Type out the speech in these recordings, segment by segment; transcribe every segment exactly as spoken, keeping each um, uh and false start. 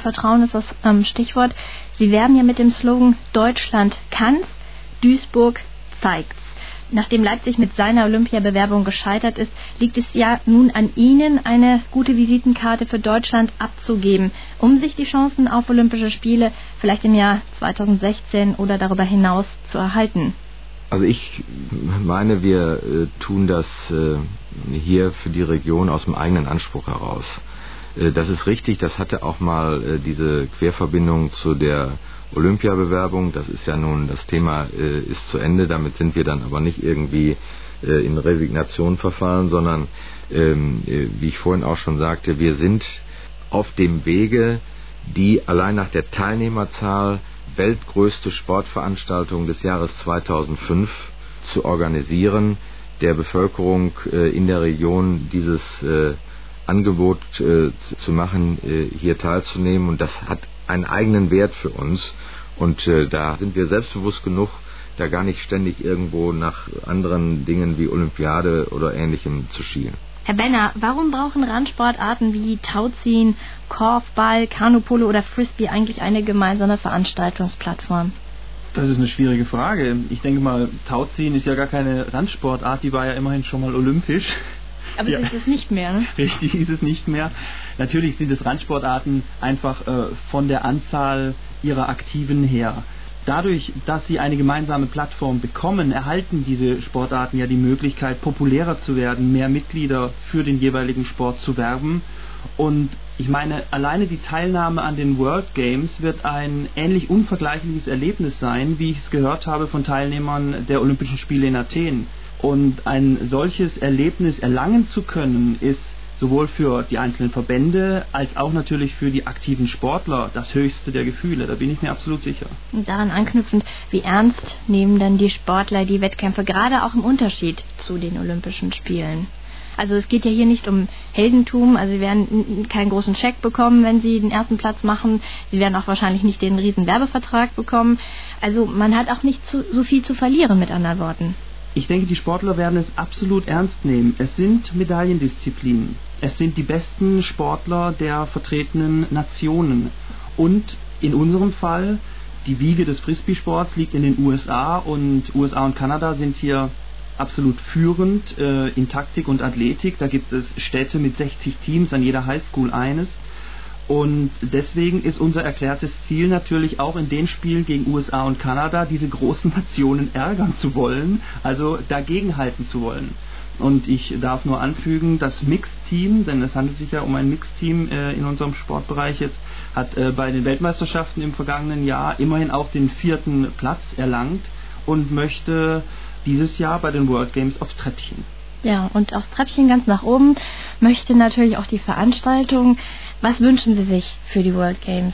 Vertrauen ist das ähm, Stichwort. Sie werben ja mit dem Slogan Deutschland kann's, Duisburg zeigt's. Nachdem Leipzig mit seiner Olympiabewerbung gescheitert ist, liegt es ja nun an Ihnen, eine gute Visitenkarte für Deutschland abzugeben, um sich die Chancen auf Olympische Spiele vielleicht im Jahr zweitausendsechzehn oder darüber hinaus zu erhalten. Also ich meine, wir äh, tun das äh, hier für die Region aus dem eigenen Anspruch heraus. Äh, das ist richtig, das hatte auch mal äh, diese Querverbindung zu der Olympiabewerbung. Das ist ja nun, das Thema äh, ist zu Ende, damit sind wir dann aber nicht irgendwie äh, in Resignation verfallen, sondern ähm, äh, wie ich vorhin auch schon sagte, wir sind auf dem Wege, die allein nach der Teilnehmerzahl weltgrößte Sportveranstaltung des Jahres zweitausendfünf zu organisieren, der Bevölkerung äh, in der Region dieses äh, Angebot äh, zu machen, äh, hier teilzunehmen. Und das hat einen eigenen Wert für uns. Und äh, da sind wir selbstbewusst genug, da gar nicht ständig irgendwo nach anderen Dingen wie Olympiade oder Ähnlichem zu schielen. Herr Benner, warum brauchen Randsportarten wie Tauziehen, Korfball, Kanupolo oder Frisbee eigentlich eine gemeinsame Veranstaltungsplattform? Das ist eine schwierige Frage. Ich denke mal, Tauziehen ist ja gar keine Randsportart, die war ja immerhin schon mal olympisch. Aber ja. Es ist es nicht mehr, ne? Richtig, ist es nicht mehr. Natürlich sind es Randsportarten einfach äh, von der Anzahl ihrer Aktiven her. Dadurch, dass sie eine gemeinsame Plattform bekommen, erhalten diese Sportarten ja die Möglichkeit, populärer zu werden, mehr Mitglieder für den jeweiligen Sport zu werben. Und ich meine, alleine die Teilnahme an den World Games wird ein ähnlich unvergleichliches Erlebnis sein, wie ich es gehört habe von Teilnehmern der Olympischen Spiele in Athen. Und ein solches Erlebnis erlangen zu können, ist sowohl für die einzelnen Verbände als auch natürlich für die aktiven Sportler das höchste der Gefühle, da bin ich mir absolut sicher. Und daran anknüpfend, wie ernst nehmen denn die Sportler die Wettkämpfe, gerade auch im Unterschied zu den Olympischen Spielen? Also es geht ja hier nicht um Heldentum, also sie werden keinen großen Scheck bekommen, wenn sie den ersten Platz machen, sie werden auch wahrscheinlich nicht den riesen Werbevertrag bekommen, also man hat auch nicht zu, so viel zu verlieren, mit anderen Worten. Ich denke, die Sportler werden es absolut ernst nehmen. Es sind Medailendisziplinen. Es sind die besten Sportler der vertretenen Nationen. Und in unserem Fall, die Wiege des Frisbee-Sports liegt in den U S A und U S A und Kanada sind hier absolut führend äh, in Taktik und Athletik. Da gibt es Städte mit sechzig Teams, an jeder Highschool eines. Und deswegen ist unser erklärtes Ziel natürlich auch in den Spielen gegen U S A und Kanada, diese großen Nationen ärgern zu wollen, also dagegenhalten zu wollen. Und ich darf nur anfügen, das Mixed-Team, denn es handelt sich ja um ein Mixed-Team äh, in unserem Sportbereich jetzt, hat äh, bei den Weltmeisterschaften im vergangenen Jahr immerhin auch den vierten Platz erlangt und möchte dieses Jahr bei den World Games aufs Treppchen. Ja, und aufs Treppchen ganz nach oben möchte natürlich auch die Veranstaltung. Was wünschen Sie sich für die World Games?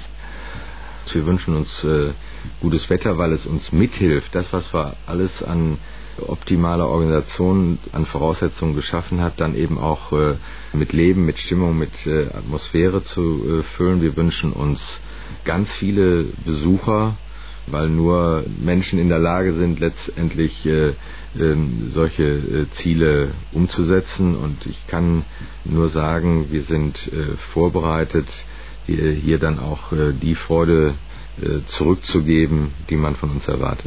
Wir wünschen uns äh, gutes Wetter, weil es uns mithilft, das, was wir alles an optimaler Organisation, an Voraussetzungen geschaffen hat, dann eben auch äh, mit Leben, mit Stimmung, mit äh, Atmosphäre zu äh, füllen. Wir wünschen uns ganz viele Besucher, weil nur Menschen in der Lage sind, letztendlich äh, äh, solche äh, Ziele umzusetzen. Und ich kann nur sagen, wir sind äh, vorbereitet, hier, hier dann auch äh, die Freude äh, zurückzugeben, die man von uns erwartet.